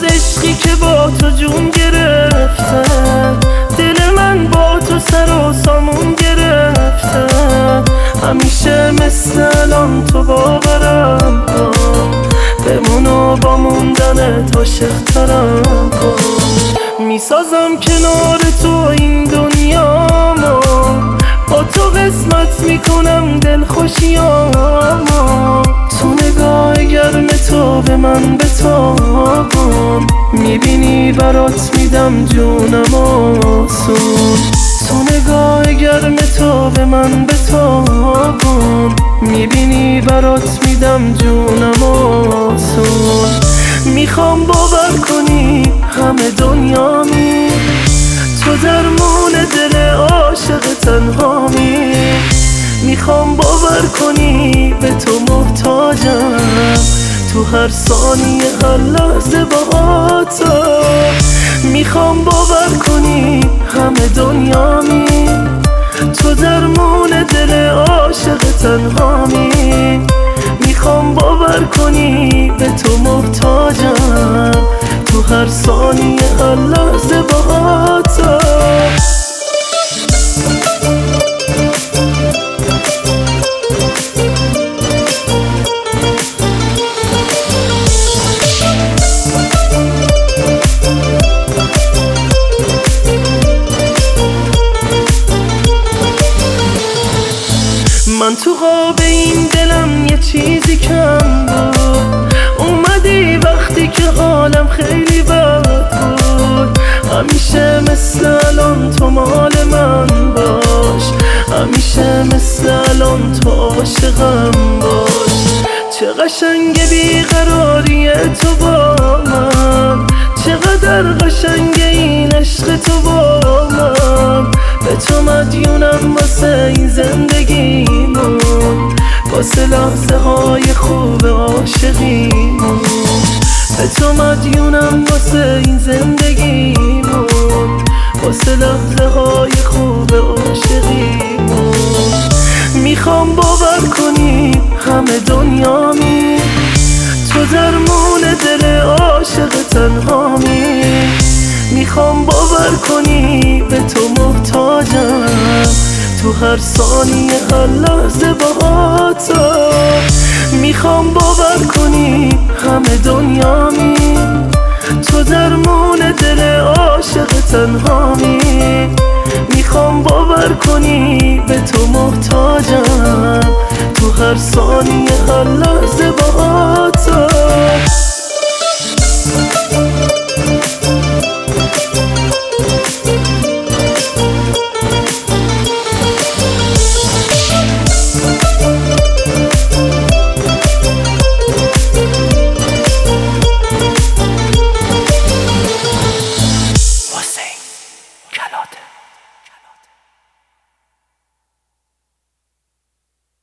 عشقی که با تو جون گرفته، دل من با تو سر و سامون گرفته. همیشه مثل الان تو باورم کن، بمونو با موندن عاشق‌ترم کن. میسازم کنار تو این دنیامو، با تو قسمت میکنم دل خوشیامو. تو نگاه گرم تو به من بتابون، میبینی برات میدم جونم آسون. تو نگاه گرم تو به من بتابون، میبینی برات میدم جونم آسون. میخوام باور کنی همه دنیامی، تو درمون دل عاشق تنهامی. میخوام باور کنی به تو محتاجم، تو هر ثانیه هر لحظه با تو. میخوام باور کنی همه دنیامی، تو درمون دل عاشق تنهامی. میخوام باور کنی به تو محتاجم، تو هر ثانیه هر لحظه با تو. من تو خواب این دلم یه چیزی کم بود، اومدی وقتی که حالم خیلی بد بود. همیشه مثل الان تو مال من باش، همیشه مثل الان تو عاشقم باش. چه قشنگ بیقراری تو با من، چقدر قشنگ این عشق تو با من. به تو مدیونم واسه این زندگیمون، واسه لحظه های خوب عاشقیمون. به تو مدیونم واسه این زندگیمون، واسه لحظه های خوب عاشقیمون. میخوام باور کنی همه دنیامی، تو درمون دل عاشق تنهامی. میخوام باور کنی به تو محتاجم، تو هر ثانیه هر لحظه با تو. میخوام باور کنی همه دنیامی، تو درمون دل عاشق تنهامی. میخوام باور کنی به تو محتاجم، تو هر ثانیه هر لحظه با